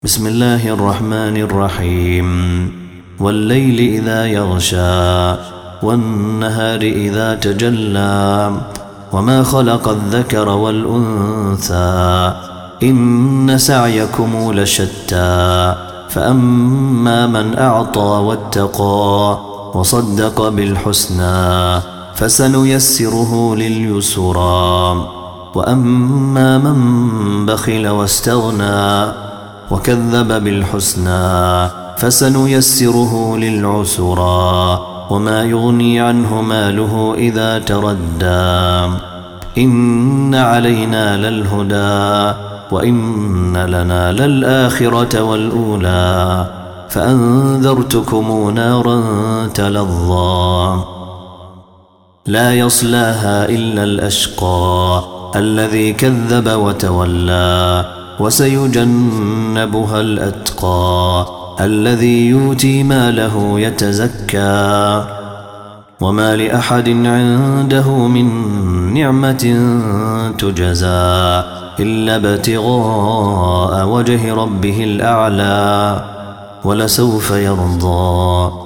بسم الله الرحمن الرحيم والليل إذا يغشى والنهار إذا تجلى وما خلق الذكر والأنثى إن سعيكم لشتى فأما من أعطى واتقى وصدق بالحسنى فسنيسره لليسرى وأما من بخل واستغنى وكذب بالحسنى فسنيسره للعسرى وما يغني عنه ماله إذا تردى إن علينا للهدى وإن لنا للآخرة والأولى فأنذرتكم نارا تلظى لا يصلاها إلا الأشقى الذي كذب وتولى وسيجنبها الأتقى الذي يؤتي ماله يتزكى وما لأحد عنده من نعمة تجزى إلا ابتغاء وجه ربه الأعلى ولسوف يرضى